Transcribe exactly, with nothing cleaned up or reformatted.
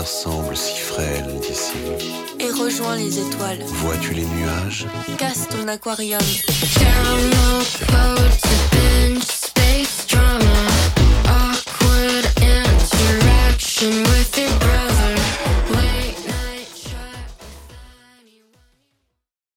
semble si frêle d'ici. Et rejoins les étoiles. Vois-tu les nuages? Casse ton aquarium. Caramel coats, the bench